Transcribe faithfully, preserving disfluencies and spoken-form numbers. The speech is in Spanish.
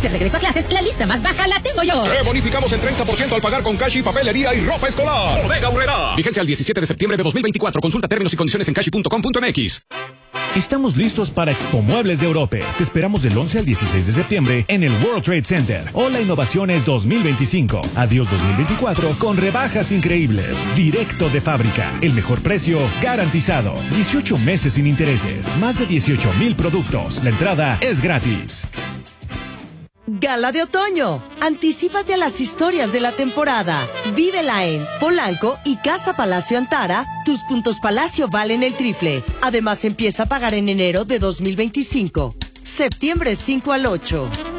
De regreso a clases, la lista más baja la tengo yo. Te bonificamos el treinta por ciento al pagar con cash y papelería y ropa escolar. Bodega Aurrerá. Vigencia al diecisiete de septiembre de dos mil veinticuatro. Consulta términos y condiciones en cashi punto com punto m x. Estamos listos para Expo Muebles de Europe. Te esperamos del once al dieciséis de septiembre en el World Trade Center. Hola Innovaciones dos mil veinticinco. Adiós dos mil veinticuatro con rebajas increíbles. Directo de fábrica. El mejor precio garantizado. dieciocho meses sin intereses. Más de dieciocho mil productos. La entrada es gratis. Gala de otoño. Anticípate a las historias de la temporada. Vívela en Polanco y Casa Palacio Antara. Tus puntos Palacio valen el triple. Además, empieza a pagar en enero de dos mil veinticinco. Septiembre cinco al ocho.